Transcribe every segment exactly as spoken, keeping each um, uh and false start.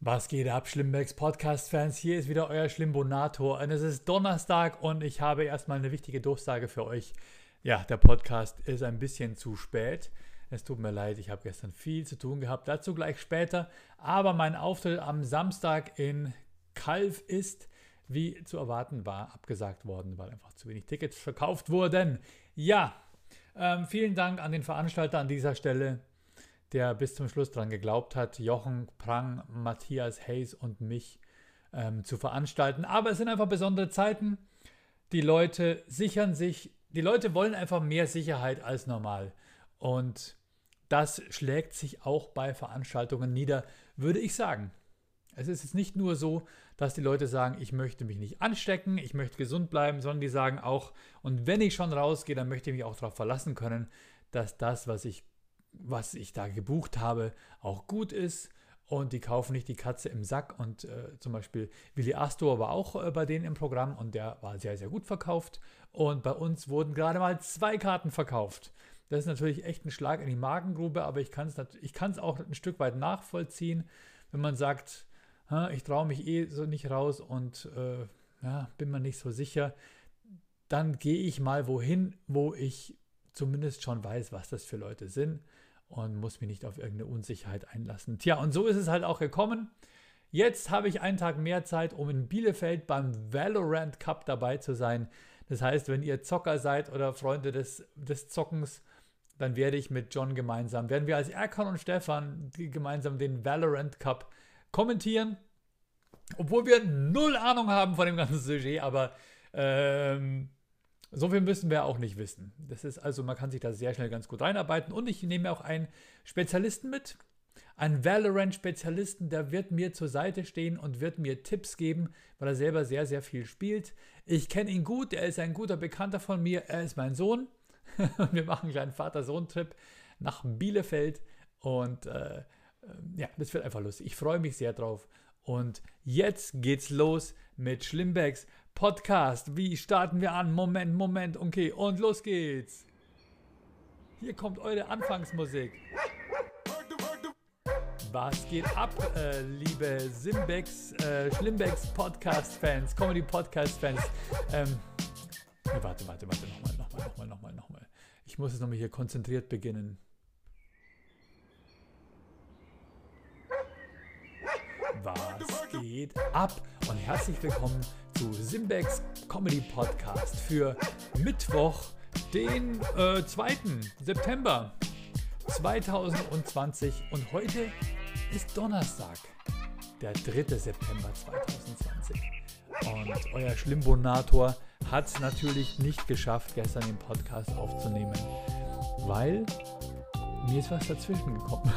Was geht ab, Schlimmbecks Podcast-Fans? Hier ist wieder euer Schlimbonator und es ist Donnerstag und ich habe erstmal eine wichtige Durchsage für euch. Ja, der Podcast ist ein bisschen zu spät. Es tut mir leid, ich habe gestern viel zu tun gehabt, dazu gleich später. Aber mein Auftritt am Samstag in Calw ist, wie zu erwarten war, abgesagt worden, weil einfach zu wenig Tickets verkauft wurden. Ja, ähm, vielen Dank an den Veranstalter an dieser Stelle, der bis zum Schluss dran geglaubt hat, Jochen Prang, Matthias Hayes und mich ähm, zu veranstalten. Aber es sind einfach besondere Zeiten. Die Leute sichern sich, die Leute wollen einfach mehr Sicherheit als normal. Und das schlägt sich auch bei Veranstaltungen nieder, würde ich sagen. Es ist jetzt nicht nur so, dass die Leute sagen, ich möchte mich nicht anstecken, ich möchte gesund bleiben, sondern die sagen auch, und wenn ich schon rausgehe, dann möchte ich mich auch darauf verlassen können, dass das, was ich was ich da gebucht habe, auch gut ist und die kaufen nicht die Katze im Sack und äh, zum Beispiel Willi Astor war auch äh, bei denen im Programm und der war sehr, sehr gut verkauft und bei uns wurden gerade mal zwei Karten verkauft. Das ist natürlich echt ein Schlag in die Magengrube, aber ich kann es ich kann es auch ein Stück weit nachvollziehen, wenn man sagt, ich traue mich eh so nicht raus und äh, ja, bin mir nicht so sicher, dann gehe ich mal wohin, wo ich zumindest schon weiß, was das für Leute sind und muss mich nicht auf irgendeine Unsicherheit einlassen. Tja, und so ist es halt auch gekommen. Jetzt habe ich einen Tag mehr Zeit, um in Bielefeld beim Valorant Cup dabei zu sein. Das heißt, wenn ihr Zocker seid oder Freunde des, des Zockens, dann werde ich mit John gemeinsam, werden wir als Erkan und Stefan gemeinsam den Valorant Cup kommentieren. Obwohl wir null Ahnung haben von dem ganzen Sujet, aber ähm, so viel müssen wir auch nicht wissen. Das ist also, man kann sich da sehr schnell ganz gut reinarbeiten. Und ich nehme auch einen Spezialisten mit, einen Valorant-Spezialisten, der wird mir zur Seite stehen und wird mir Tipps geben, weil er selber sehr, sehr viel spielt. Ich kenne ihn gut, er ist ein guter Bekannter von mir, er ist mein Sohn. Wir machen einen kleinen Vater-Sohn-Trip nach Bielefeld und äh, ja, das wird einfach lustig. Ich freue mich sehr drauf. Und jetzt geht's los mit Schlimmbecks Podcast. Wie starten wir an? Moment, Moment, okay, und los geht's. Hier kommt eure Anfangsmusik. Was geht ab, äh, liebe Simbecks, äh, Schlimmbecks Podcast-Fans, Comedy-Podcast-Fans? Ähm, nee, warte, warte, warte, nochmal, nochmal, nochmal, nochmal, nochmal. Ich muss es nochmal hier konzentriert beginnen. Was geht ab? Und herzlich willkommen zu Simbecks Comedy Podcast für Mittwoch, den äh, zweiten September zweitausendzwanzig. Und heute ist Donnerstag, der dritte September zweitausendzwanzig. Und euer Schlimbonator hat es natürlich nicht geschafft, gestern den Podcast aufzunehmen, weil mir ist was dazwischen gekommen.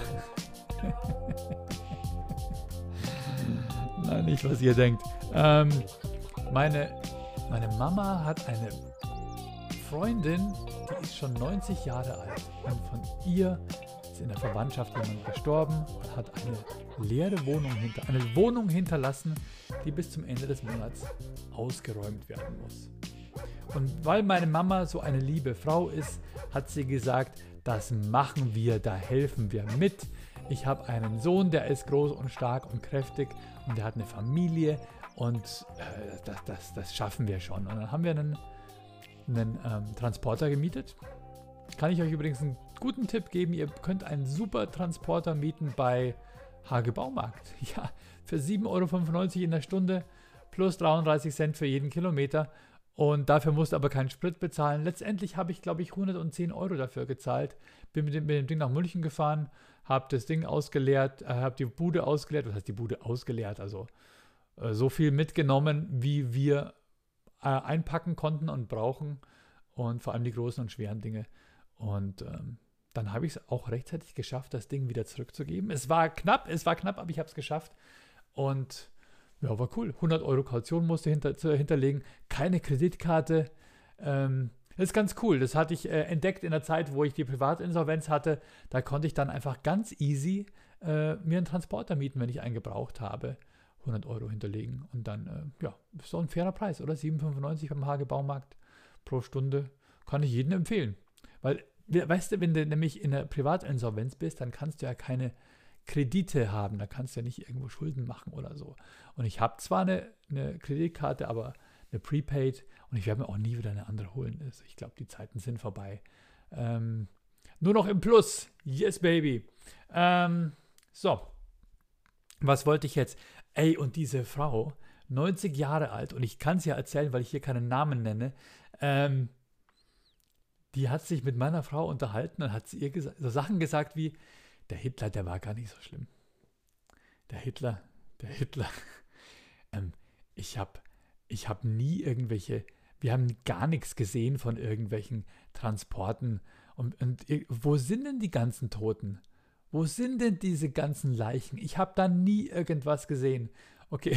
Nein, nicht, was ihr denkt. Ähm, meine, meine Mama hat eine Freundin, die ist schon neunzig Jahre alt. Und von ihr ist in der Verwandtschaft jemand gestorben und hat eine leere Wohnung, hinter, eine Wohnung hinterlassen, die bis zum Ende des Monats ausgeräumt werden muss. Und weil meine Mama so eine liebe Frau ist, hat sie gesagt, das machen wir, da helfen wir mit. Ich habe einen Sohn, der ist groß und stark und kräftig und der hat eine Familie und äh, das, das, das schaffen wir schon. Und dann haben wir einen, einen ähm, Transporter gemietet. Kann ich euch übrigens einen guten Tipp geben, ihr könnt einen super Transporter mieten bei Hage Baumarkt. Ja, für sieben Euro fünfundneunzig in der Stunde plus dreiunddreißig Cent für jeden Kilometer. Und dafür musst du aber keinen Sprit bezahlen. Letztendlich habe ich, glaube ich, hundertzehn Euro dafür gezahlt. Bin mit dem, mit dem Ding nach München gefahren, habe das Ding ausgeleert, äh, habe die Bude ausgeleert. Was heißt die Bude ausgeleert? Also äh, so viel mitgenommen, wie wir äh, einpacken konnten und brauchen. Und vor allem die großen und schweren Dinge. Und ähm, dann habe ich es auch rechtzeitig geschafft, das Ding wieder zurückzugeben. Es war knapp, es war knapp, aber ich habe es geschafft. Und ja, war cool. hundert Euro Kaution musste hinter, zu, hinterlegen. Keine Kreditkarte. Ähm, das ist ganz cool. Das hatte ich äh, entdeckt in der Zeit, wo ich die Privatinsolvenz hatte. Da konnte ich dann einfach ganz easy äh, mir einen Transporter mieten, wenn ich einen gebraucht habe. hundert Euro hinterlegen. Und dann, äh, ja, ist doch ein fairer Preis, oder? sieben Euro fünfundneunzig beim Hage Baumarkt pro Stunde. Kann ich jedem empfehlen. Weil, weißt du, wenn du nämlich in der Privatinsolvenz bist, dann kannst du ja keine Kredite haben. Da kannst du ja nicht irgendwo Schulden machen oder so. Und ich habe zwar eine, eine Kreditkarte, aber eine Prepaid und ich werde mir auch nie wieder eine andere holen. Also ich glaube, die Zeiten sind vorbei. Ähm, nur noch im Plus. Yes, baby. Ähm, so. Was wollte ich jetzt? Ey, und diese Frau, neunzig Jahre alt, und ich kann es ja erzählen, weil ich hier keinen Namen nenne, ähm, die hat sich mit meiner Frau unterhalten und hat sie ihr gesa- so Sachen gesagt wie, der Hitler, der war gar nicht so schlimm. Der Hitler, der Hitler. ähm, ich habe ich hab nie irgendwelche, wir haben gar nichts gesehen von irgendwelchen Transporten. Und, und wo sind denn die ganzen Toten? Wo sind denn diese ganzen Leichen? Ich habe da nie irgendwas gesehen. Okay,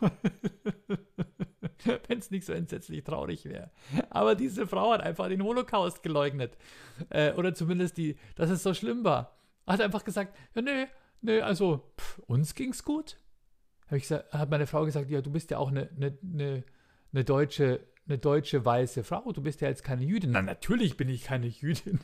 wenn es nicht so entsetzlich traurig wäre. Aber diese Frau hat einfach den Holocaust geleugnet. Äh, oder zumindest, die, dass es so schlimm war. Hat einfach gesagt, ja, nö, nö, also pff, uns ging's gut. Hab ich gesagt, hat meine Frau gesagt, ja, du bist ja auch eine, eine, eine, eine deutsche, eine deutsche weiße Frau. Du bist ja jetzt keine Jüdin. Na, natürlich bin ich keine Jüdin.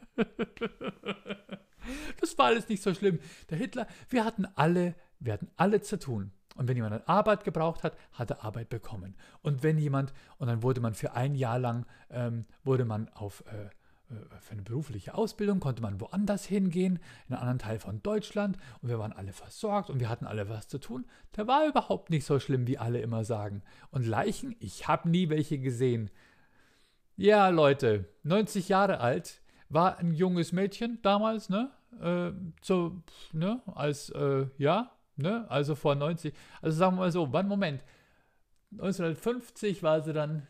Das war alles nicht so schlimm. Der Hitler, wir hatten alle, wir hatten alle zu tun. Und wenn jemand Arbeit gebraucht hat, hat er Arbeit bekommen. Und wenn jemand, und dann wurde man für ein Jahr lang, ähm, wurde man auf, äh, für eine berufliche Ausbildung, konnte man woanders hingehen, in einen anderen Teil von Deutschland. Und wir waren alle versorgt und wir hatten alle was zu tun. Der war überhaupt nicht so schlimm, wie alle immer sagen. Und Leichen, ich habe nie welche gesehen. Ja, Leute, neunzig Jahre alt, war ein junges Mädchen damals, ne? Äh, so, ne? Als, äh, ja, ne? Also vor neunzig, also sagen wir mal so, wann, Moment, neunzehnhundertfünfzig war sie dann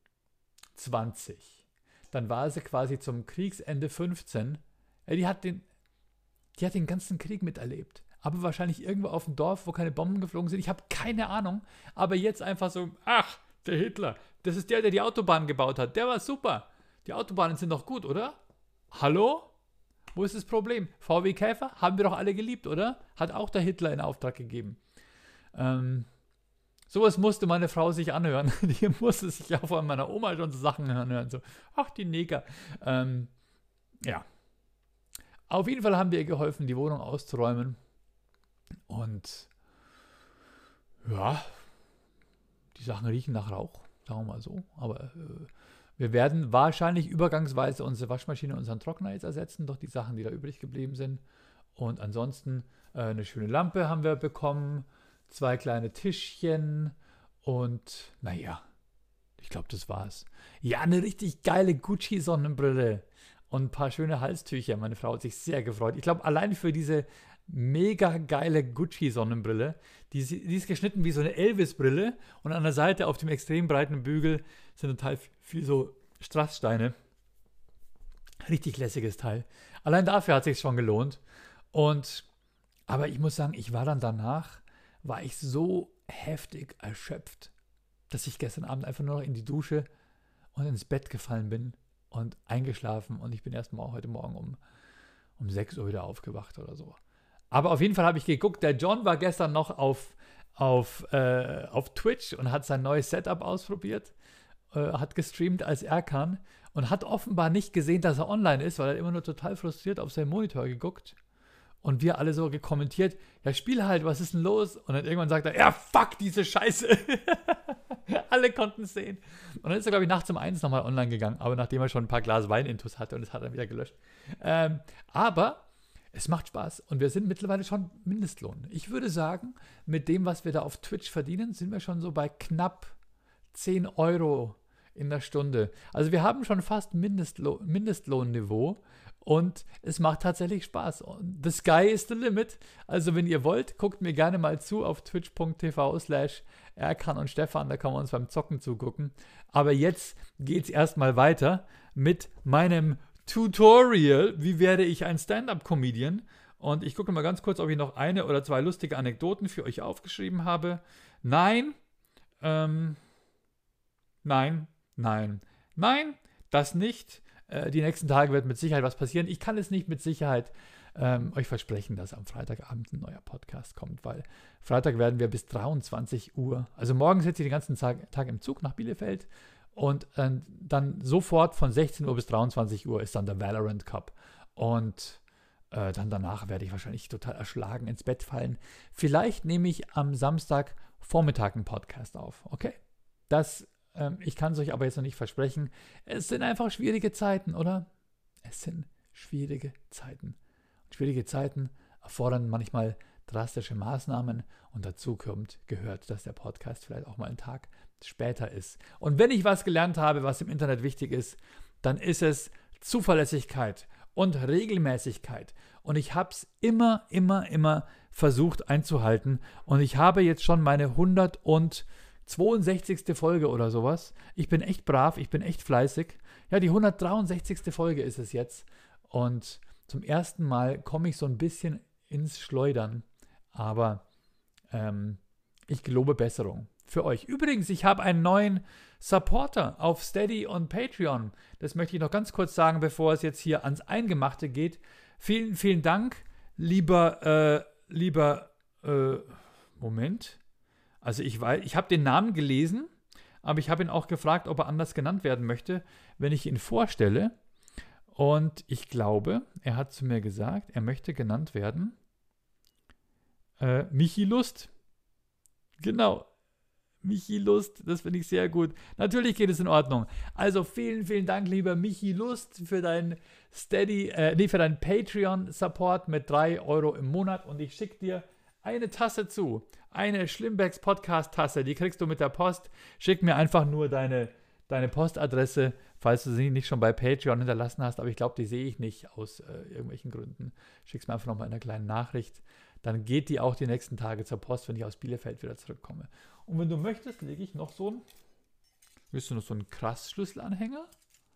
zwanzig. Dann war sie quasi zum Kriegsende fünfzehn. Ja, die hat den, die hat den ganzen Krieg miterlebt. Aber wahrscheinlich irgendwo auf dem Dorf, wo keine Bomben geflogen sind. Ich habe keine Ahnung. Aber jetzt einfach so, ach, der Hitler, das ist der, der die Autobahn gebaut hat. Der war super. Die Autobahnen sind doch gut, oder? Hallo? Wo ist das Problem? V W Käfer haben wir doch alle geliebt, oder? Hat auch der Hitler in Auftrag gegeben. Ähm, sowas musste meine Frau sich anhören. Die musste sich auch von meiner Oma schon so Sachen anhören. So, ach, die Neger. Ähm, ja. Auf jeden Fall haben wir ihr geholfen, die Wohnung auszuräumen. Und ja, die Sachen riechen nach Rauch, sagen wir mal so. Aber äh, wir werden wahrscheinlich übergangsweise unsere Waschmaschine und unseren Trockner jetzt ersetzen, durch die Sachen, die da übrig geblieben sind. Und ansonsten äh, eine schöne Lampe haben wir bekommen, zwei kleine Tischchen und naja, ich glaube, das war's. Ja, eine richtig geile Gucci-Sonnenbrille und ein paar schöne Halstücher. Meine Frau hat sich sehr gefreut. Ich glaube, allein für diese mega geile Gucci-Sonnenbrille, die, die ist geschnitten wie so eine Elvis-Brille und an der Seite auf dem extrem breiten Bügel sind total viel so Strasssteine. Richtig lässiges Teil. Allein dafür hat es sich schon gelohnt. Und, aber ich muss sagen, ich war dann danach, war ich so heftig erschöpft, dass ich gestern Abend einfach nur noch in die Dusche und ins Bett gefallen bin und eingeschlafen. Und ich bin erst mal heute Morgen um, um sechs Uhr wieder aufgewacht oder so. Aber auf jeden Fall habe ich geguckt, der John war gestern noch auf, auf, äh, auf Twitch und hat sein neues Setup ausprobiert, äh, hat gestreamt als Erkan und hat offenbar nicht gesehen, dass er online ist, weil er immer nur total frustriert auf seinen Monitor geguckt. Und wir alle so gekommentiert, ja, spiel halt, was ist denn los? Und dann irgendwann sagt er, ja, fuck diese Scheiße. Alle konnten es sehen. Und dann ist er, glaube ich, nachts um eins nochmal online gegangen, aber nachdem er schon ein paar Glas Wein intus hatte und das hat er wieder gelöscht. Ähm, aber es macht Spaß und wir sind mittlerweile schon Mindestlohn. Ich würde sagen, mit dem, was wir da auf Twitch verdienen, sind wir schon so bei knapp zehn Euro in der Stunde. Also wir haben schon fast Mindestlo- Mindestlohnniveau und es macht tatsächlich Spaß. The sky is the limit. Also wenn ihr wollt, guckt mir gerne mal zu auf twitch.tv slash Erkan und Stefan, da kann man uns beim Zocken zugucken. Aber jetzt geht's erstmal weiter mit meinem Tutorial, wie werde ich ein Stand-Up-Comedian? Und ich gucke mal ganz kurz, ob ich noch eine oder zwei lustige Anekdoten für euch aufgeschrieben habe. Nein, ähm, nein, nein, nein, das nicht. Äh, die nächsten Tage wird mit Sicherheit was passieren. Ich kann es nicht mit Sicherheit ähm, euch versprechen, dass am Freitagabend ein neuer Podcast kommt, weil Freitag werden wir bis dreiundzwanzig Uhr, also morgen sitze ich den ganzen Tag, Tag im Zug nach Bielefeld. Und äh, dann sofort von sechzehn Uhr bis dreiundzwanzig Uhr ist dann der Valorant Cup. Und äh, dann danach werde ich wahrscheinlich total erschlagen ins Bett fallen. Vielleicht nehme ich am Samstagvormittag einen Podcast auf, okay? Das, ähm, ich kann es euch aber jetzt noch nicht versprechen. Es sind einfach schwierige Zeiten, oder? Es sind schwierige Zeiten. Und schwierige Zeiten erfordern manchmal drastische Maßnahmen und dazu kommt, gehört, dass der Podcast vielleicht auch mal einen Tag später ist. Und wenn ich was gelernt habe, was im Internet wichtig ist, dann ist es Zuverlässigkeit und Regelmäßigkeit. Und ich habe es immer, immer, immer versucht einzuhalten. Und ich habe jetzt schon meine hundertzweiundsechzigste Folge oder sowas. Ich bin echt brav, ich bin echt fleißig. Ja, die hundertdreiundsechzigste Folge ist es jetzt. Und zum ersten Mal komme ich so ein bisschen ins Schleudern. Aber ähm, ich gelobe Besserung für euch. Übrigens, ich habe einen neuen Supporter auf Steady und Patreon. Das möchte ich noch ganz kurz sagen, bevor es jetzt hier ans Eingemachte geht. Vielen, vielen Dank, lieber, äh, lieber, äh, Moment. Also ich weiß, ich habe den Namen gelesen, aber ich habe ihn auch gefragt, ob er anders genannt werden möchte, wenn ich ihn vorstelle. Und ich glaube, er hat zu mir gesagt, er möchte genannt werden Äh, Michi Lust. Genau. Michi Lust, das finde ich sehr gut. Natürlich geht es in Ordnung. Also vielen, vielen Dank, lieber Michi Lust, für deinen Steady, äh, nee, für deinen Patreon-Support mit drei Euro im Monat. Und ich schicke dir eine Tasse zu. Eine Schlimmbecks Podcast-Tasse. Die kriegst du mit der Post. Schick mir einfach nur deine, deine Postadresse, falls du sie nicht schon bei Patreon hinterlassen hast. Aber ich glaube, die sehe ich nicht aus äh, irgendwelchen Gründen. Schick's mir einfach nochmal in einer kleinen Nachricht. Dann geht die auch die nächsten Tage zur Post, wenn ich aus Bielefeld wieder zurückkomme. Und wenn du möchtest, lege ich noch so ein, willst du noch so einen Krass-Schlüsselanhänger?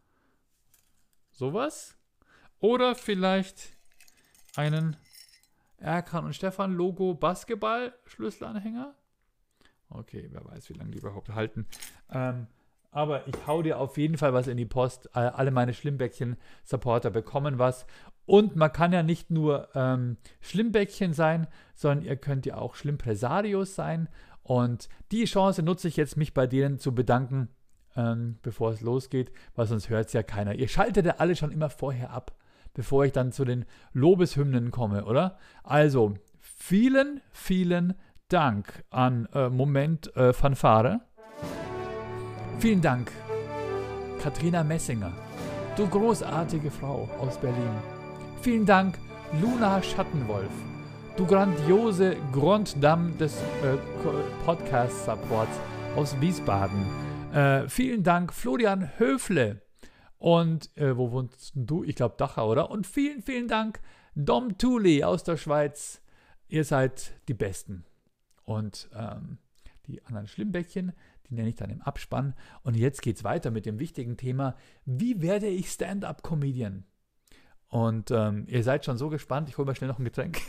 Sowas? Oder vielleicht einen Erkan und Stefan Logo Basketball-Schlüsselanhänger? Okay, wer weiß, wie lange die überhaupt halten. Ähm, aber ich hau dir auf jeden Fall was in die Post. Alle meine Schlimmbäckchen-Supporter bekommen was. Und man kann ja nicht nur ähm, Schlimmbäckchen sein, sondern ihr könnt ja auch Schlimmpresarios sein. Und die Chance nutze ich jetzt, mich bei denen zu bedanken, ähm, bevor es losgeht, weil sonst hört es ja keiner. Ihr schaltet ja alle schon immer vorher ab, bevor ich dann zu den Lobeshymnen komme, oder? Also, vielen, vielen Dank an äh, Moment äh, Fanfare. Vielen Dank, Katrina Messinger, du großartige Frau aus Berlin. Vielen Dank, Luna Schattenwolf, du grandiose Grunddame des äh, Podcast-Supports aus Wiesbaden. Äh, vielen Dank, Florian Höfle. Und äh, wo wohnst du? Ich glaube Dachau, oder? Und vielen, vielen Dank, Dom Thuli aus der Schweiz. Ihr seid die Besten. Und ähm, die anderen Schlimmbäckchen, die nenne ich dann im Abspann. Und jetzt geht's weiter mit dem wichtigen Thema, wie werde ich Stand-Up-Comedian? Und ähm, ihr seid schon so gespannt, ich hole mal schnell noch ein Getränk.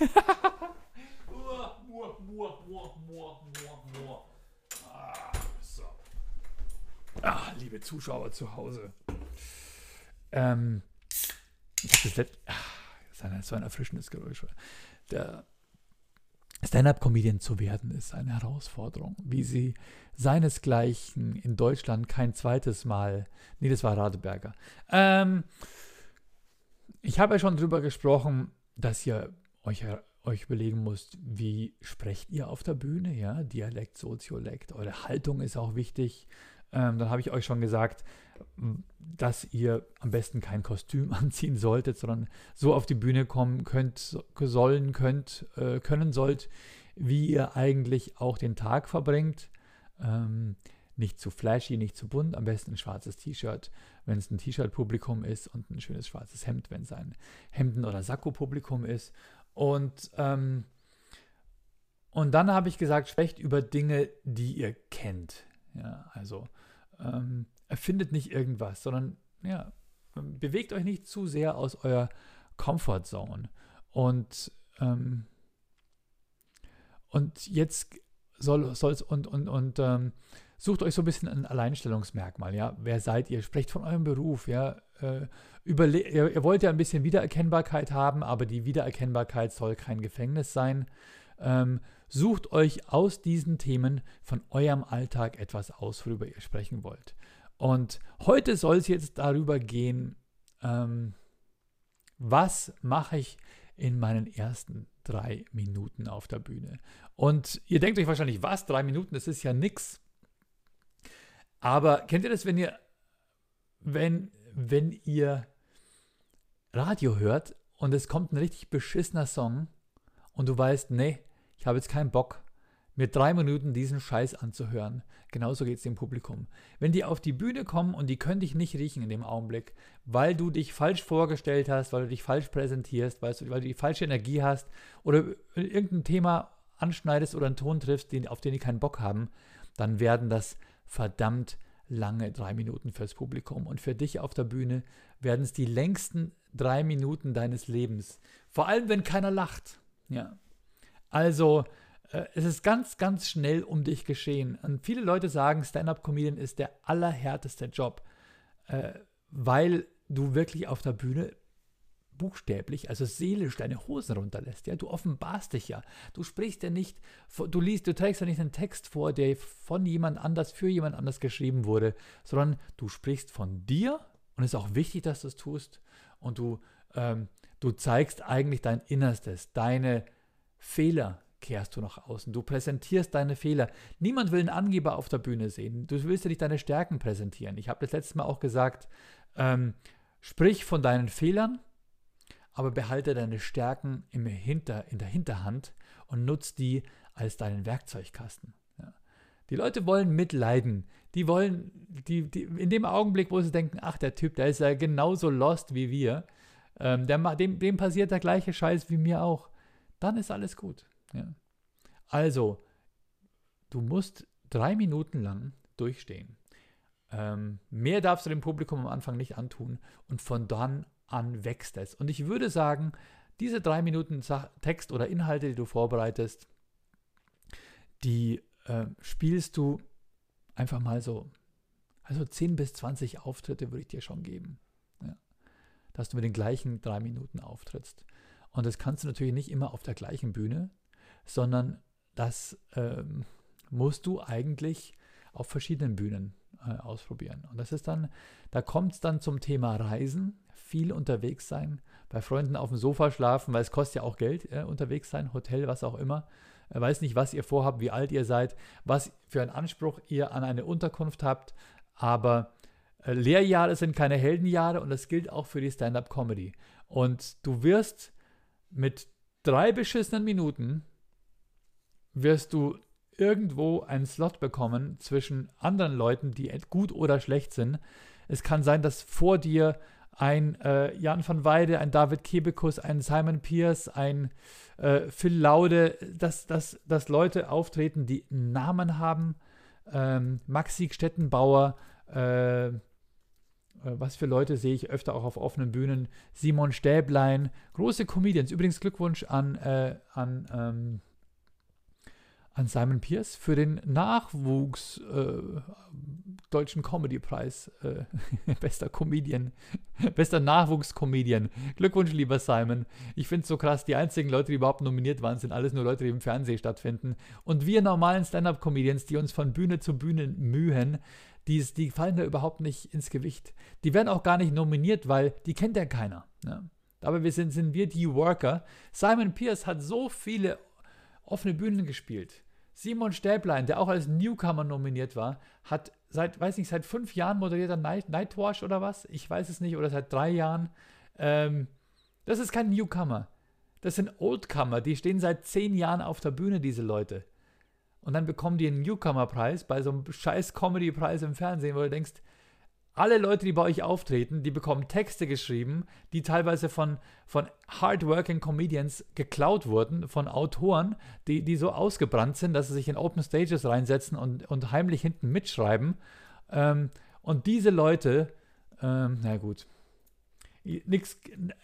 Ah, liebe Zuschauer zu Hause. Ähm, das ist das ist so ein erfrischendes Geräusch. Der Stand-Up-Comedian zu werden ist eine Herausforderung, wie sie seinesgleichen in Deutschland kein zweites Mal, nee, das war Radeberger. Ähm, ich habe ja schon drüber gesprochen, dass ihr euch, euch überlegen müsst, wie sprecht ihr auf der Bühne, ja, Dialekt, Soziolekt, eure Haltung ist auch wichtig. Ähm, dann habe ich euch schon gesagt, dass ihr am besten kein Kostüm anziehen solltet, sondern so auf die Bühne kommen könnt, sollen, könnt, äh, können sollt, wie ihr eigentlich auch den Tag verbringt. Ähm, nicht zu flashy, nicht zu bunt, am besten ein schwarzes T-Shirt, wenn es ein T-Shirt-Publikum ist und ein schönes schwarzes Hemd, wenn es ein Hemden- oder Sakko-Publikum ist. Und, ähm, und dann habe ich gesagt, sprecht über Dinge, die ihr kennt. Ja, also ähm, erfindet nicht irgendwas, sondern ja, bewegt euch nicht zu sehr aus eurer Comfortzone. Und, ähm, und jetzt soll es und, und, und ähm, sucht euch so ein bisschen ein Alleinstellungsmerkmal. Ja? Wer seid ihr? Sprecht von eurem Beruf. Ja? Äh, überle- ihr, ihr wollt ja ein bisschen Wiedererkennbarkeit haben, aber die Wiedererkennbarkeit soll kein Gefängnis sein. Ähm, sucht euch aus diesen Themen von eurem Alltag etwas aus, worüber ihr sprechen wollt. Und heute soll es jetzt darüber gehen, ähm, was mache ich in meinen ersten drei Minuten auf der Bühne. Und ihr denkt euch wahrscheinlich, was, drei Minuten, das ist ja nix. Aber kennt ihr das, wenn ihr, wenn, wenn ihr Radio hört und es kommt ein richtig beschissener Song und du weißt, nee, ich habe jetzt keinen Bock, mir drei Minuten diesen Scheiß anzuhören. Genauso geht es dem Publikum. Wenn die auf die Bühne kommen und die können dich nicht riechen in dem Augenblick, weil du dich falsch vorgestellt hast, weil du dich falsch präsentierst, weil du, weil du die falsche Energie hast oder irgendein Thema anschneidest oder einen Ton triffst, den, auf den die keinen Bock haben, dann werden das verdammt lange drei Minuten fürs Publikum. Und für dich auf der Bühne werden es die längsten drei Minuten deines Lebens. Vor allem, wenn keiner lacht. Ja. Also, äh, es ist ganz, ganz schnell um dich geschehen. Und viele Leute sagen, Stand-up-Comedian ist der allerhärteste Job, äh, weil du wirklich auf der Bühne buchstäblich, also seelisch deine Hosen runterlässt. Ja? Du offenbarst dich ja. Du sprichst ja nicht, du liest, du trägst ja nicht einen Text vor, der von jemand anders für jemand anders geschrieben wurde, sondern du sprichst von dir und es ist auch wichtig, dass du es tust und du, ähm, du zeigst eigentlich dein Innerstes, deine Fehler kehrst du nach außen. Du präsentierst deine Fehler. Niemand will einen Angeber auf der Bühne sehen. Du willst ja nicht deine Stärken präsentieren. Ich habe das letzte Mal auch gesagt, ähm, sprich von deinen Fehlern, aber behalte deine Stärken im Hinter, in der Hinterhand und nutz die als deinen Werkzeugkasten. Ja. Die Leute wollen mitleiden. Die wollen, die, die, in dem Augenblick, wo sie denken, ach, der Typ, der ist ja genauso lost wie wir, ähm, der, dem, dem passiert der gleiche Scheiß wie mir auch, dann ist alles gut. Ja. Also, du musst drei Minuten lang durchstehen. Ähm, mehr darfst du dem Publikum am Anfang nicht antun und von dann an wächst es. Und ich würde sagen, diese drei Minuten Text oder Inhalte, die du vorbereitest, die äh, spielst du einfach mal so, also zehn bis zwanzig Auftritte würde ich dir schon geben. Ja. Dass du mit den gleichen drei Minuten auftrittst. Und das kannst du natürlich nicht immer auf der gleichen Bühne, sondern das ähm, musst du eigentlich auf verschiedenen Bühnen äh, ausprobieren. Und das ist dann, da kommt es dann zum Thema Reisen, viel unterwegs sein, bei Freunden auf dem Sofa schlafen, weil es kostet ja auch Geld, äh, unterwegs sein, Hotel, was auch immer. Ich weiß nicht, was ihr vorhabt, wie alt ihr seid, was für einen Anspruch ihr an eine Unterkunft habt, aber äh, Lehrjahre sind keine Heldenjahre und das gilt auch für die Stand-up-Comedy. Und du wirst mit drei beschissenen Minuten wirst du irgendwo einen Slot bekommen zwischen anderen Leuten, die gut oder schlecht sind. Es kann sein, dass vor dir ein äh, Jan van Weide, ein David Kebekus, ein Simon Pierce, ein äh, Phil Laude, dass, dass, dass Leute auftreten, die einen Namen haben. Ähm, Maxi Stettenbauer, äh, was für Leute sehe ich öfter auch auf offenen Bühnen? Simon Stäblein, große Comedians. Übrigens Glückwunsch an, äh, an, ähm, an Simon Pierce für den Nachwuchs äh, Deutschen Comedy-Preis. Äh, bester Comedian, bester Nachwuchs-Comedian. Glückwunsch, lieber Simon. Ich finde es so krass, die einzigen Leute, die überhaupt nominiert waren, sind alles nur Leute, die im Fernsehen stattfinden. Und wir normalen Stand-Up-Comedians, die uns von Bühne zu Bühne mühen, Die, die fallen da überhaupt nicht ins Gewicht. Die werden auch gar nicht nominiert, weil die kennt ja keiner. Ja. Aber wir sind, sind wir die Worker. Simon Pierce hat so viele offene Bühnen gespielt. Simon Stäblein, der auch als Newcomer nominiert war, hat seit, weiß nicht, seit fünf Jahren moderiert er Night, Nightwash oder was? Ich weiß es nicht. Oder seit drei Jahren. Ähm, das ist kein Newcomer. Das sind Oldcomer. Die stehen seit zehn Jahren auf der Bühne, diese Leute. Und dann bekommen die einen Newcomer-Preis bei so einem scheiß Comedy-Preis im Fernsehen, wo du denkst, alle Leute, die bei euch auftreten, die bekommen Texte geschrieben, die teilweise von, von hardworking Comedians geklaut wurden, von Autoren, die, die so ausgebrannt sind, dass sie sich in Open Stages reinsetzen und, und heimlich hinten mitschreiben. Ähm, und diese Leute, ähm, na gut, nix...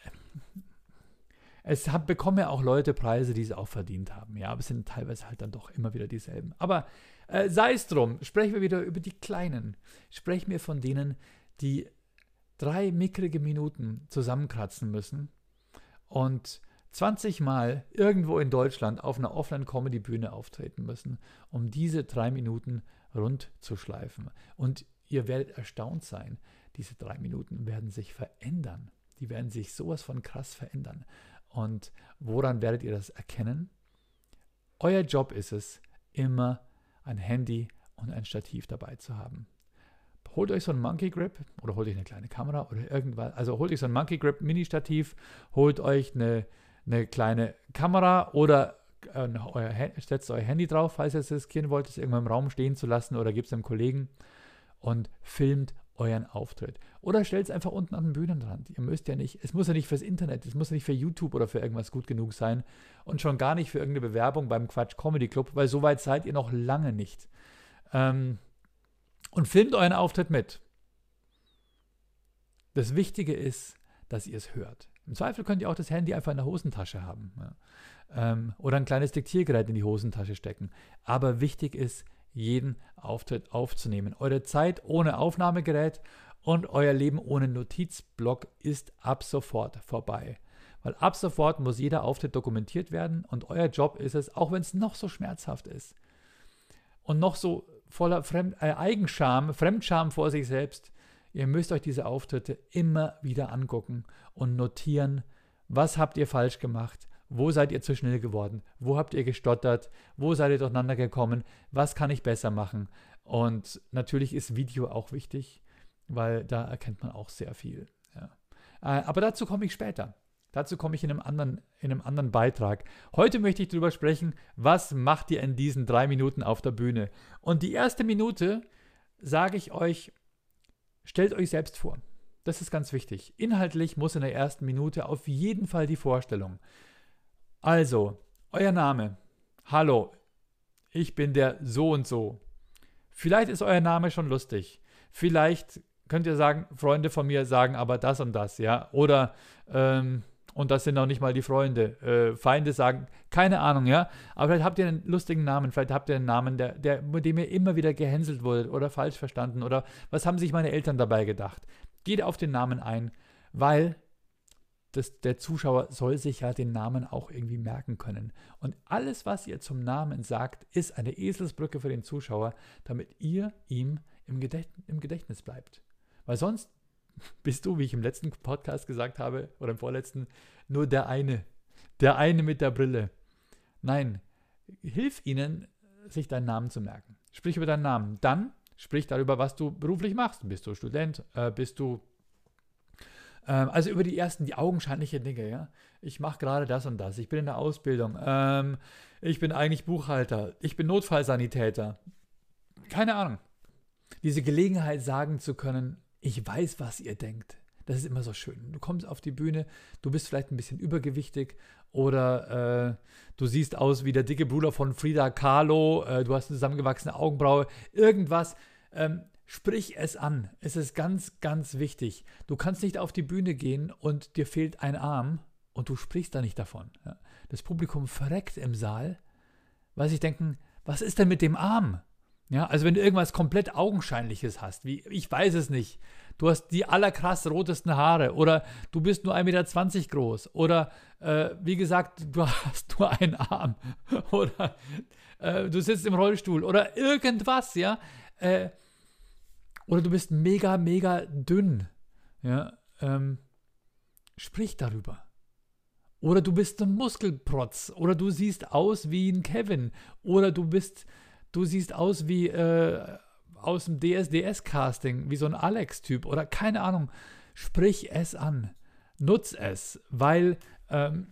Es hat, bekommen ja auch Leute Preise, die sie auch verdient haben. Ja, aber es sind teilweise halt dann doch immer wieder dieselben. Aber äh, sei es drum, sprechen wir wieder über die Kleinen. Sprechen wir von denen, die drei mickrige Minuten zusammenkratzen müssen und zwanzig Mal irgendwo in Deutschland auf einer Offline-Comedy-Bühne auftreten müssen, um diese drei Minuten rund zu schleifen. Und ihr werdet erstaunt sein, diese drei Minuten werden sich verändern. Die werden sich sowas von krass verändern. Und woran werdet ihr das erkennen? Euer Job ist es, immer ein Handy und ein Stativ dabei zu haben. Holt euch so einen Monkey Grip oder holt euch eine kleine Kamera oder irgendwas. Also holt euch so ein Monkey Grip Mini-Stativ, holt euch eine, eine kleine Kamera oder äh, euer, setzt euer Handy drauf, falls ihr es riskieren wollt, es irgendwann im Raum stehen zu lassen oder gebt es einem Kollegen und filmt euren Auftritt. Oder stellt es einfach unten an den Bühnenrand. Ihr müsst ja nicht, es muss ja nicht fürs Internet, es muss ja nicht für YouTube oder für irgendwas gut genug sein und schon gar nicht für irgendeine Bewerbung beim Quatsch Comedy Club, weil so weit seid ihr noch lange nicht. Ähm, und filmt euren Auftritt mit. Das Wichtige ist, dass ihr es hört. Im Zweifel könnt ihr auch das Handy einfach in der Hosentasche haben. Ja. Ähm, oder ein kleines Diktiergerät in die Hosentasche stecken. Aber wichtig ist, jeden Auftritt aufzunehmen. Eure Zeit ohne Aufnahmegerät und euer Leben ohne Notizblock ist ab sofort vorbei. Weil ab sofort muss jeder Auftritt dokumentiert werden und euer Job ist es, auch wenn es noch so schmerzhaft ist und noch so voller Fremd, äh, Eigenscham, Fremdscham vor sich selbst, ihr müsst euch diese Auftritte immer wieder angucken und notieren, was habt ihr falsch gemacht, wo seid ihr zu schnell geworden, wo habt ihr gestottert, wo seid ihr durcheinander gekommen, was kann ich besser machen. Und natürlich ist Video auch wichtig, weil da erkennt man auch sehr viel. Ja. Äh, aber dazu komme ich später. Dazu komme ich in einem, anderen, in einem anderen Beitrag. Heute möchte ich darüber sprechen, was macht ihr in diesen drei Minuten auf der Bühne. Und die erste Minute sage ich euch, stellt euch selbst vor. Das ist ganz wichtig. Inhaltlich muss in der ersten Minute auf jeden Fall die Vorstellung. Also, euer Name. Hallo, ich bin der so und so. Vielleicht ist euer Name schon lustig. Vielleicht könnt ihr sagen, Freunde von mir sagen aber das und das, ja. Oder, ähm, und das sind noch nicht mal die Freunde. Äh, Feinde sagen, keine Ahnung, ja. Aber vielleicht habt ihr einen lustigen Namen, vielleicht habt ihr einen Namen, der, der, mit dem ihr immer wieder gehänselt wurdet oder falsch verstanden. Oder was haben sich meine Eltern dabei gedacht? Geht auf den Namen ein, weil das, der Zuschauer soll sich ja den Namen auch irgendwie merken können. Und alles, was ihr zum Namen sagt, ist eine Eselsbrücke für den Zuschauer, damit ihr ihm im Gedächtnis, im Gedächtnis bleibt. Weil sonst bist du, wie ich im letzten Podcast gesagt habe, oder im vorletzten, nur der eine. Der eine mit der Brille. Nein, hilf ihnen, sich deinen Namen zu merken. Sprich über deinen Namen. Dann sprich darüber, was du beruflich machst. Bist du Student? Äh, bist du... Ähm, also über die ersten, die augenscheinlichen Dinge. Ja? Ich mache gerade das und das. Ich bin in der Ausbildung. Ähm, ich bin eigentlich Buchhalter. Ich bin Notfallsanitäter. Keine Ahnung. Diese Gelegenheit sagen zu können, ich weiß, was ihr denkt. Das ist immer so schön. Du kommst auf die Bühne, du bist vielleicht ein bisschen übergewichtig oder äh, du siehst aus wie der dicke Bruder von Frida Kahlo, äh, du hast eine zusammengewachsene Augenbraue, irgendwas. Ähm, sprich es an. Es ist ganz, ganz wichtig. Du kannst nicht auf die Bühne gehen und dir fehlt ein Arm und du sprichst da nicht davon. Ja. Das Publikum verreckt im Saal, weil sie denken, was ist denn mit dem Arm? Ja, also wenn du irgendwas komplett Augenscheinliches hast, wie ich weiß es nicht, du hast die allerkrass rotesten Haare oder du bist nur ein Meter zwanzig groß oder äh, wie gesagt, du hast nur einen Arm oder äh, du sitzt im Rollstuhl oder irgendwas, ja, äh, oder du bist mega, mega dünn, ja, ähm, sprich darüber. Oder du bist ein Muskelprotz oder du siehst aus wie ein Kevin oder du bist Du siehst aus wie äh, aus dem D S D S-Casting, wie so ein Alex-Typ oder keine Ahnung. Sprich es an. Nutz es, weil ähm,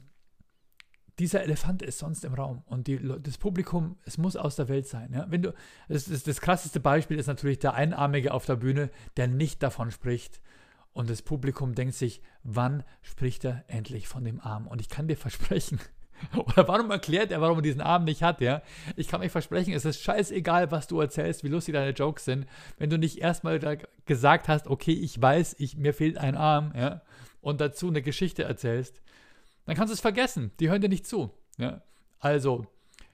dieser Elefant ist sonst im Raum und die, das Publikum, es muss aus der Welt sein. Ja? Wenn du, das, das, das krasseste Beispiel ist natürlich der Einarmige auf der Bühne, der nicht davon spricht. Und das Publikum denkt sich, wann spricht er endlich von dem Arm? Und ich kann dir versprechen, oder warum erklärt er, warum er diesen Arm nicht hat, ja? Ich kann euch versprechen, es ist scheißegal, was du erzählst, wie lustig deine Jokes sind, wenn du nicht erstmal gesagt hast, okay, ich weiß, ich, mir fehlt ein Arm, ja? Und dazu eine Geschichte erzählst, dann kannst du es vergessen. Die hören dir nicht zu, ja? Also,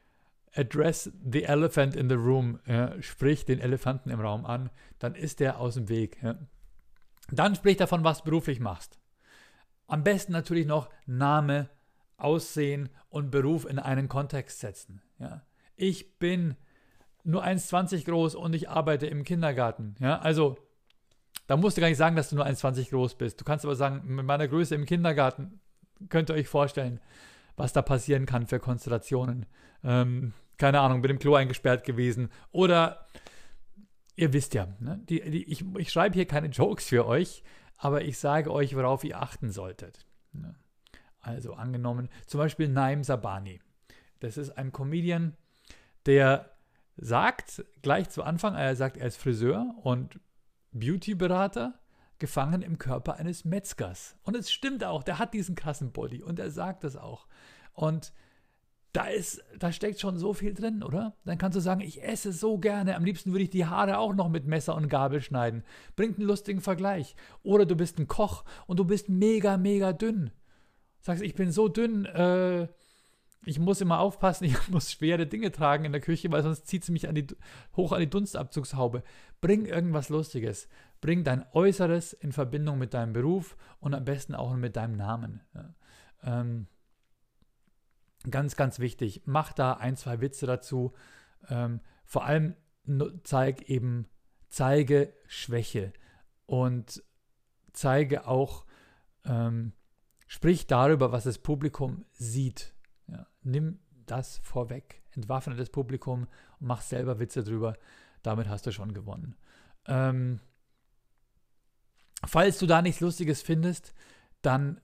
address the elephant in the room, ja? Sprich den Elefanten im Raum an, dann ist der aus dem Weg, ja? Dann sprich davon, was du beruflich machst. Am besten natürlich noch Name, Aussehen und Beruf in einen Kontext setzen. Ja. Ich bin nur eins zwanzig groß und ich arbeite im Kindergarten. Ja. Also, da musst du gar nicht sagen, dass du nur eins zwanzig groß bist. Du kannst aber sagen, mit meiner Größe im Kindergarten könnt ihr euch vorstellen, was da passieren kann für Konstellationen. Ähm, keine Ahnung, bin im Klo eingesperrt gewesen. Oder ihr wisst ja, ne? die, die, ich, ich schreibe hier keine Jokes für euch, aber ich sage euch, worauf ihr achten solltet. Ne? Also angenommen, zum Beispiel Naim Sabani. Das ist ein Comedian, der sagt, gleich zu Anfang, er sagt, er ist Friseur und Beauty-Berater, gefangen im Körper eines Metzgers. Und es stimmt auch, der hat diesen krassen Body und er sagt das auch. Und da ist, da steckt schon so viel drin, oder? Dann kannst du sagen, ich esse so gerne, am liebsten würde ich die Haare auch noch mit Messer und Gabel schneiden. Bringt einen lustigen Vergleich. Oder du bist ein Koch und du bist mega, mega dünn. Sagst, ich bin so dünn, äh, ich muss immer aufpassen, ich muss schwere Dinge tragen in der Küche, weil sonst zieht sie mich an die, hoch an die Dunstabzugshaube. Bring irgendwas Lustiges. Bring dein Äußeres in Verbindung mit deinem Beruf und am besten auch mit deinem Namen. Ja. Ähm, ganz, ganz wichtig. Mach da ein, zwei Witze dazu. Ähm, vor allem zeig eben, zeige Schwäche und zeige auch, ähm, sprich darüber, was das Publikum sieht. Ja, nimm das vorweg, entwaffne das Publikum und mach selber Witze drüber. Damit hast du schon gewonnen. Ähm, falls du da nichts Lustiges findest, dann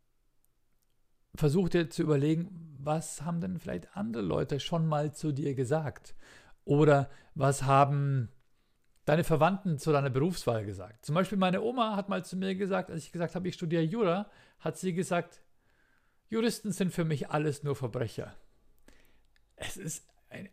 versuch dir zu überlegen, was haben denn vielleicht andere Leute schon mal zu dir gesagt? Oder was haben deine Verwandten zu deiner Berufswahl gesagt? Zum Beispiel meine Oma hat mal zu mir gesagt, als ich gesagt habe, ich studiere Jura, hat sie gesagt, Juristen sind für mich alles nur Verbrecher. Es ist ein,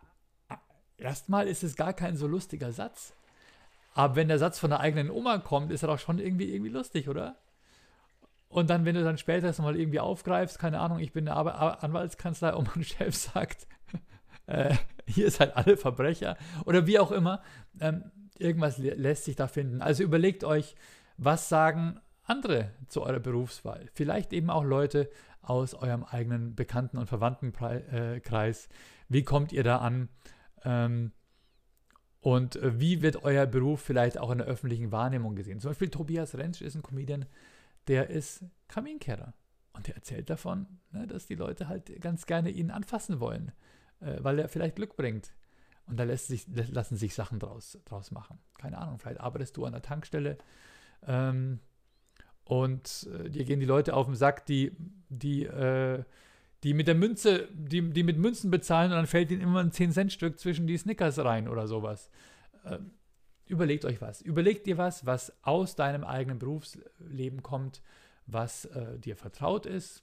erstmal ist es gar kein so lustiger Satz. Aber wenn der Satz von der eigenen Oma kommt, ist er doch schon irgendwie, irgendwie lustig, oder? Und dann, wenn du dann später das mal irgendwie aufgreifst, keine Ahnung, ich bin in der Anwaltskanzlei und mein Chef sagt, äh, hier seid alle Verbrecher oder wie auch immer, ähm, irgendwas lässt sich da finden. Also überlegt euch, was sagen andere zu eurer Berufswahl. Vielleicht eben auch Leute aus eurem eigenen Bekannten- und Verwandtenkreis. Wie kommt ihr da an? Ähm, und wie wird euer Beruf vielleicht auch in der öffentlichen Wahrnehmung gesehen? Zum Beispiel Tobias Rentsch ist ein Comedian, der ist Kaminkehrer. Und der erzählt davon, ne, dass die Leute halt ganz gerne ihn anfassen wollen, äh, weil er vielleicht Glück bringt. Und da lässt sich, lassen sich Sachen draus, draus machen. Keine Ahnung, vielleicht arbeitest du an der Tankstelle ähm, und äh, dir gehen die Leute auf den Sack, die, die, äh, die mit der Münze, die, die mit Münzen bezahlen und dann fällt ihnen immer ein zehn-Cent-Stück zwischen die Snickers rein oder sowas. Ähm, überlegt euch was. Überlegt dir was, was aus deinem eigenen Berufsleben kommt, was äh, dir vertraut ist,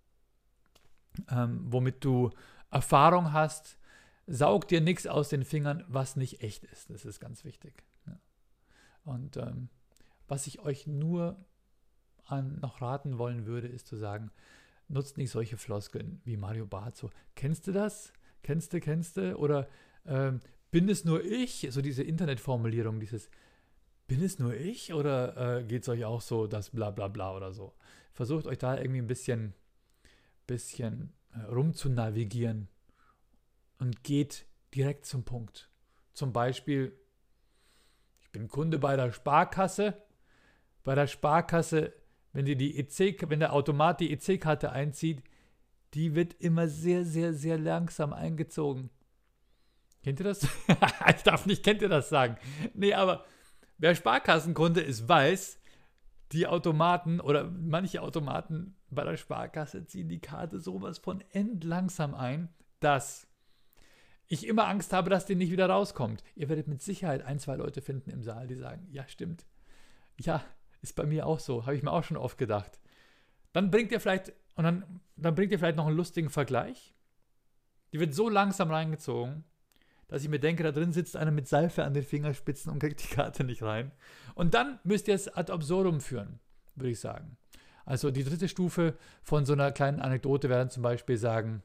ähm, womit du Erfahrung hast. Saug dir nichts aus den Fingern, was nicht echt ist. Das ist ganz wichtig. Ja. Und ähm, was ich euch nur an, noch raten wollen würde, ist zu sagen, nutzt nicht solche Floskeln wie Mario Barth. So, kennst du das? Kennst du, kennst du? Oder ähm, bin es nur ich? So diese Internetformulierung, dieses bin es nur ich? Oder äh, geht es euch auch so, das bla bla bla oder so? Versucht euch da irgendwie ein bisschen, bisschen äh, rum zu navigieren und geht direkt zum Punkt. Zum Beispiel, ich bin Kunde bei der Sparkasse. Bei der Sparkasse, wenn, die die E C, wenn der Automat die E C-Karte einzieht, die wird immer sehr, sehr, sehr langsam eingezogen. Kennt ihr das? Ich darf nicht, kennt ihr das sagen? Nee, aber wer Sparkassenkunde ist, weiß, die Automaten oder manche Automaten bei der Sparkasse ziehen die Karte sowas von endlangsam ein, dass ich immer Angst habe, dass die nicht wieder rauskommt. Ihr werdet mit Sicherheit ein, zwei Leute finden im Saal, die sagen, ja, stimmt. Ja, ist bei mir auch so. Habe ich mir auch schon oft gedacht. Dann bringt ihr vielleicht, und dann, dann bringt ihr vielleicht noch einen lustigen Vergleich. Die wird so langsam reingezogen, dass ich mir denke, da drin sitzt einer mit Seife an den Fingerspitzen und kriegt die Karte nicht rein. Und dann müsst ihr es ad absurdum führen, würde ich sagen. Also die dritte Stufe von so einer kleinen Anekdote wäre dann zum Beispiel sagen,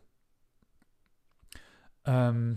ähm,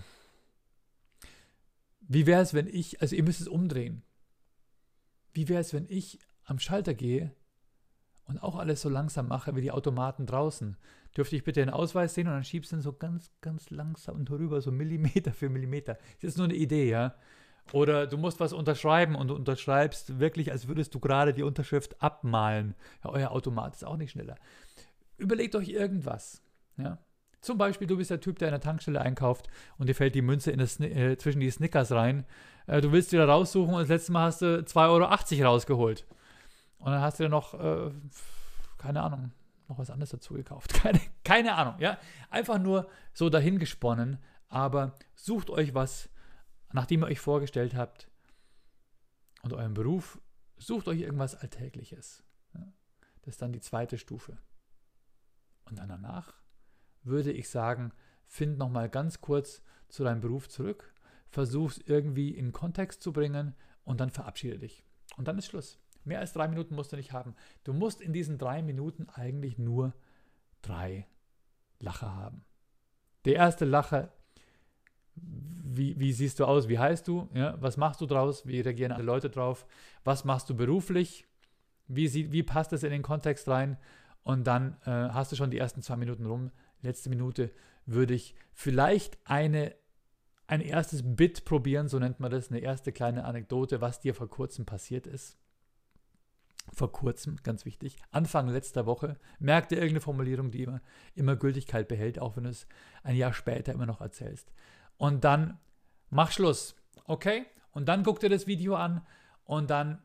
wie wäre es, wenn ich, also ihr müsst es umdrehen. Wie wäre es, wenn ich am Schalter gehe und auch alles so langsam mache wie die Automaten draußen? Dürfte ich bitte den Ausweis sehen und dann schiebst du ihn so ganz, ganz langsam und rüber, so Millimeter für Millimeter. Das ist nur eine Idee, ja. Oder du musst was unterschreiben und du unterschreibst wirklich, als würdest du gerade die Unterschrift abmalen. Ja, euer Automat ist auch nicht schneller. überlegt euch irgendwas. Ja? Zum Beispiel, du bist der Typ, der in der Tankstelle einkauft und dir fällt die Münze in das, äh, zwischen die Snickers rein. Äh, du willst wieder raussuchen und das letzte Mal hast du zwei Euro achtzig rausgeholt. Und dann hast du dir noch, äh, keine Ahnung, noch was anderes dazu gekauft. Keine, keine Ahnung, ja. Einfach nur so dahingesponnen, aber sucht euch was, nachdem ihr euch vorgestellt habt und euren Beruf, sucht euch irgendwas Alltägliches. Ja? Das ist dann die zweite Stufe. Und dann danach würde ich sagen, find nochmal ganz kurz zu deinem Beruf zurück, versuch es irgendwie in Kontext zu bringen und dann verabschiede dich. Und dann ist Schluss. Mehr als drei Minuten musst du nicht haben. Du musst in diesen drei Minuten eigentlich nur drei Lacher haben. Der erste Lacher, wie, wie siehst du aus, wie heißt du, ja? Was machst du draus, wie reagieren alle Leute drauf, was machst du beruflich, wie, sie, wie passt das in den Kontext rein und dann äh, hast du schon die ersten zwei Minuten rum. Letzte Minute würde ich vielleicht eine, ein erstes Bit probieren, so nennt man das, eine erste kleine Anekdote, was dir vor kurzem passiert ist. Vor kurzem, ganz wichtig, Anfang letzter Woche, merk dir irgendeine Formulierung, die immer, immer Gültigkeit behält, auch wenn du es ein Jahr später immer noch erzählst. Und dann mach Schluss, okay? Und dann guck dir das Video an und dann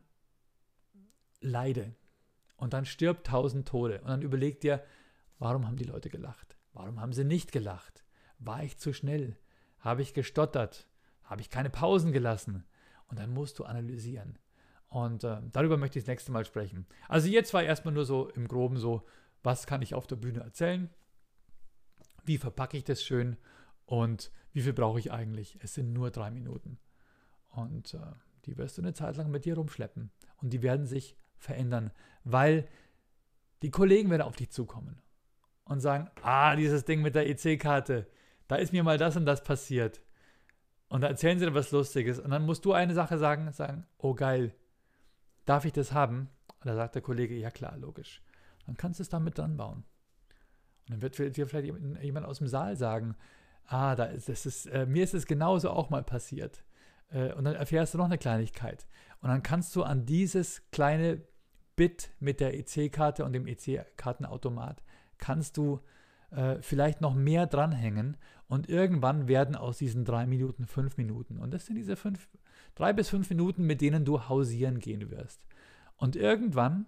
leide. Und dann stirb tausend Tode. Und dann überleg dir, warum haben die Leute gelacht? Warum haben sie nicht gelacht? War ich zu schnell? Habe ich gestottert? Habe ich keine Pausen gelassen? Und dann musst du analysieren. Und äh, darüber möchte ich das nächste Mal sprechen. Also jetzt war erstmal nur so im Groben so, was kann ich auf der Bühne erzählen? Wie verpacke ich das schön? Und wie viel brauche ich eigentlich? Es sind nur drei Minuten. Und äh, die wirst du eine Zeit lang mit dir rumschleppen. Und die werden sich verändern, weil die Kollegen werden auf dich zukommen und sagen, ah, dieses Ding mit der E C-Karte, da ist mir mal das und das passiert. Und da erzählen sie dir was Lustiges. Und dann musst du eine Sache sagen, sagen, oh geil, darf ich das haben? Und da sagt der Kollege, ja klar, logisch. Dann kannst du es damit dran bauen. Und dann wird dir vielleicht jemand aus dem Saal sagen, ah, da ist, das ist, äh, mir ist es genauso auch mal passiert. Äh, und dann erfährst du noch eine Kleinigkeit. Und dann kannst du an dieses kleine Bit mit der E C-Karte und dem E C-Kartenautomat kannst du äh, vielleicht noch mehr dranhängen und irgendwann werden aus diesen drei Minuten fünf Minuten. Und das sind diese fünf, drei bis fünf Minuten, mit denen du hausieren gehen wirst. Und irgendwann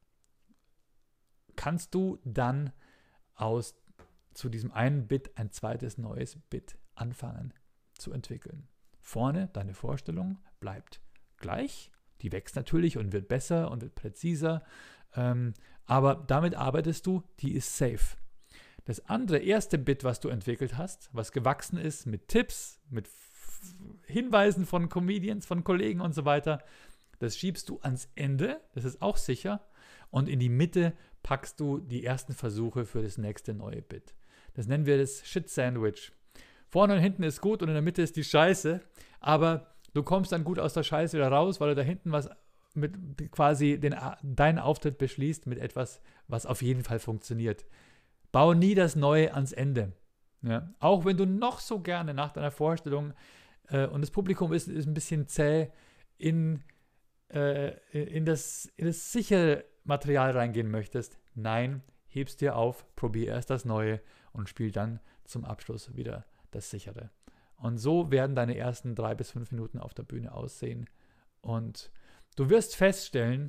kannst du dann aus zu diesem einen Bit ein zweites neues Bit anfangen zu entwickeln. Vorne deine Vorstellung bleibt gleich. Die wächst natürlich und wird besser und wird präziser. Ähm, aber damit arbeitest du, die ist safe. Das andere, erste Bit, was du entwickelt hast, was gewachsen ist mit Tipps, mit F- Hinweisen von Comedians, von Kollegen und so weiter, das schiebst du ans Ende, das ist auch sicher. Und in die Mitte packst du die ersten Versuche für das nächste neue Bit. Das nennen wir das Shit-Sandwich. Vorne und hinten ist gut und in der Mitte ist die Scheiße, aber du kommst dann gut aus der Scheiße wieder raus, weil du da hinten was mit quasi den, deinen Auftritt beschließt mit etwas, was auf jeden Fall funktioniert. Bau nie das Neue ans Ende. Ja? Auch wenn du noch so gerne nach deiner Vorstellung äh, und das Publikum ist, ist ein bisschen zäh in, äh, in, das, in das sichere Material reingehen möchtest. Nein, hebst dir auf, probier erst das Neue und spiel dann zum Abschluss wieder das Sichere. Und so werden deine ersten drei bis fünf Minuten auf der Bühne aussehen. Und du wirst feststellen,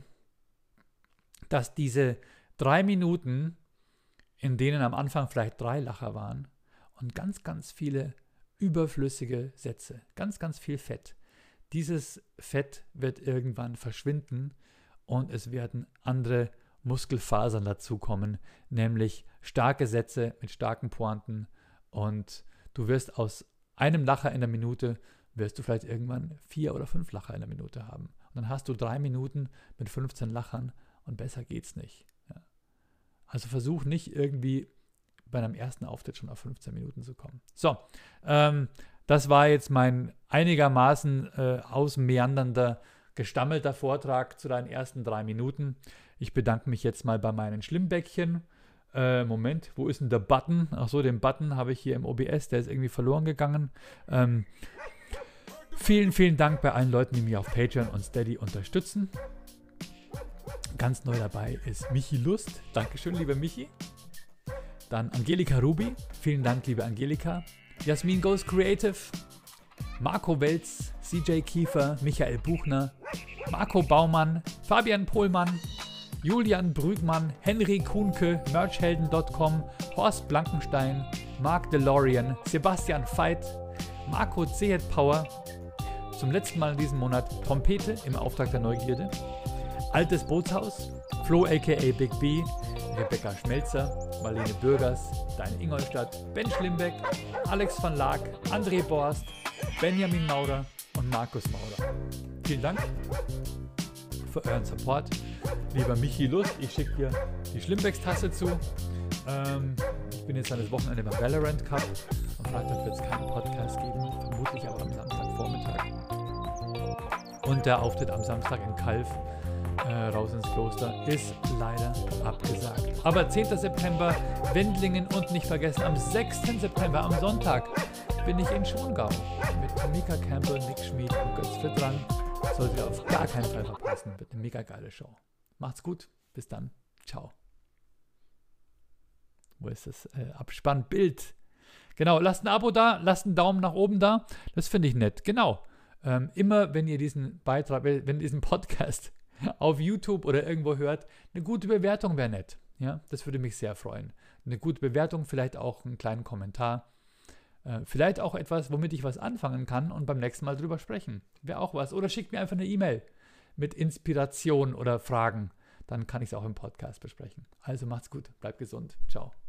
dass diese drei Minuten, in denen am Anfang vielleicht drei Lacher waren und ganz, ganz viele überflüssige Sätze, ganz, ganz viel Fett. Dieses Fett wird irgendwann verschwinden und es werden andere Muskelfasern dazukommen, nämlich starke Sätze mit starken Pointen und du wirst aus einem Lacher in der Minute, wirst du vielleicht irgendwann vier oder fünf Lacher in der Minute haben. Und dann hast du drei Minuten mit fünfzehn Lachern und besser geht's nicht. Ja. Also versuch nicht irgendwie bei einem ersten Auftritt schon auf fünfzehn Minuten zu kommen. So, ähm, das war jetzt mein einigermaßen äh, ausmeandernder, gestammelter Vortrag zu deinen ersten drei Minuten. Ich bedanke mich jetzt mal bei meinen Schlimmbäckchen. Äh, Moment, wo ist denn der Button? Achso, den Button habe ich hier im O B S, der ist irgendwie verloren gegangen. Ähm, vielen, vielen Dank bei allen Leuten, die mich auf Patreon und Steady unterstützen. Ganz neu dabei ist Michi Lust. Dankeschön, lieber Michi. Dann Angelika Ruby, vielen Dank, liebe Angelika. Jasmin Goes Creative, Marco Welz, C J Kiefer, Michael Buchner, Marco Baumann, Fabian Pohlmann, Julian Brügmann, Henry Kuhnke, merchhelden Punkt com, Horst Blankenstein, Mark DeLorean, Sebastian Veit, Marco Zehet Power, zum letzten Mal in diesem Monat Trompete im Auftrag der Neugierde, Altes Bootshaus, Flo aka Big B, Rebecca Schmelzer, Marlene Bürgers, Dein Ingolstadt, Ben Schlimbeck, Alex van Laak, André Borst, Benjamin Maurer und Markus Maurer. Vielen Dank für euren Support. Lieber Michi Lust, ich schicke dir die Schlimmbecks-Tasse zu. Ähm, ich bin jetzt an das Wochenende beim Valorant Cup. Am Freitag wird es keinen Podcast geben, vermutlich aber am Samstagvormittag. Und der Auftritt am Samstag in Calw, äh, raus ins Kloster, ist leider abgesagt. Aber zehnten September Wendlingen und nicht vergessen, am sechsten September, am Sonntag, bin ich in Schongau mit Mika Campbell, Nick Schmid und Götz Frittran. Solltet ihr auf gar keinen Fall verpassen. Wird eine mega geile Show. Macht's gut. Bis dann. Ciao. Wo ist das äh, Abspannbild? Genau, lasst ein Abo da, lasst einen Daumen nach oben da. Das finde ich nett. Genau. Ähm, immer, wenn ihr diesen Beitrag, wenn ihr diesen Podcast auf YouTube oder irgendwo hört, eine gute Bewertung wäre nett. Ja, das würde mich sehr freuen. Eine gute Bewertung, vielleicht auch einen kleinen Kommentar. Äh, vielleicht auch etwas, womit ich was anfangen kann und beim nächsten Mal drüber sprechen. Wäre auch was. Oder schickt mir einfach eine E-Mail mit Inspiration oder Fragen. Dann kann ich es auch im Podcast besprechen. Also macht's gut, bleibt gesund. Ciao.